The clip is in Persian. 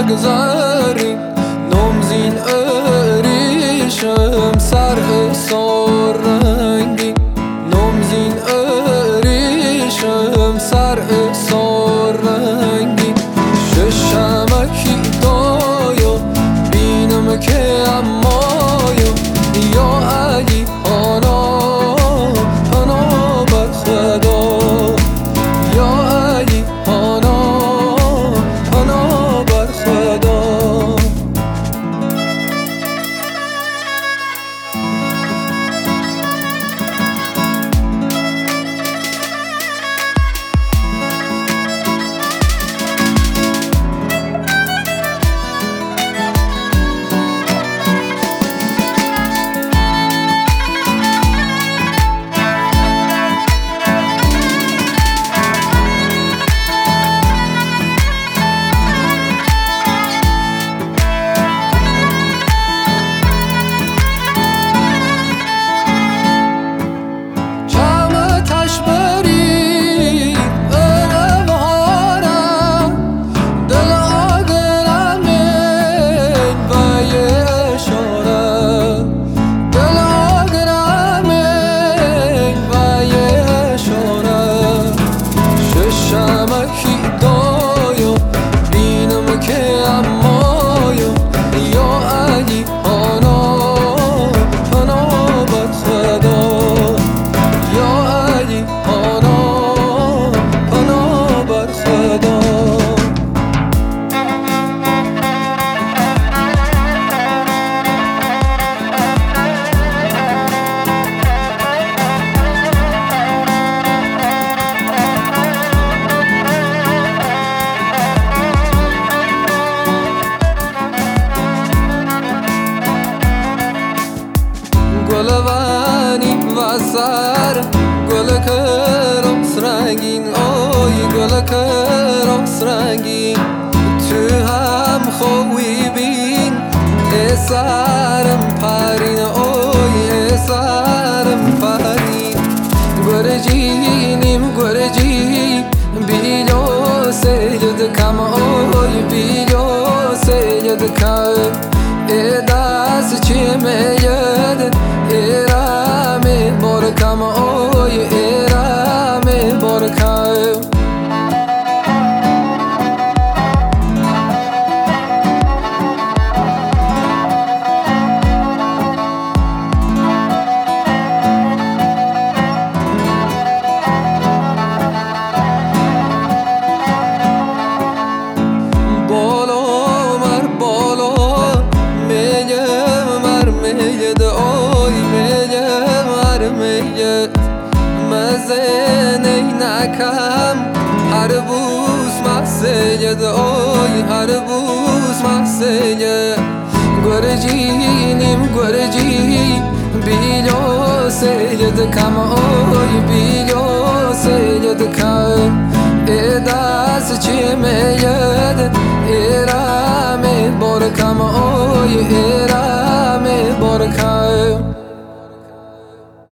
بگذاری نمزین اریشم سر سار رنگی نمزین اریشم سر سار رنگی ششمکی دایا بینم که امایا یا علی آنا آنا بر خدا یا علی آنا آنا بر خدا گلوانی و سر گل کراس رنگین آی گل کراس رنگین تو هم خوی بین سرم پرین آی سرم پرین گرجینیم گرجی بیلو سید کم آی بیلو سید کم دست چی میاد ایرام برکم اوی ایرام برکم بالا مر بالا میگه آی میگه مزنی نکم هر بوس مسجد آی هر بوس مسجد گرجینیم گرجی بیلو سید کم آی بیلو سید کم دست چی میاد ایرام برکم آی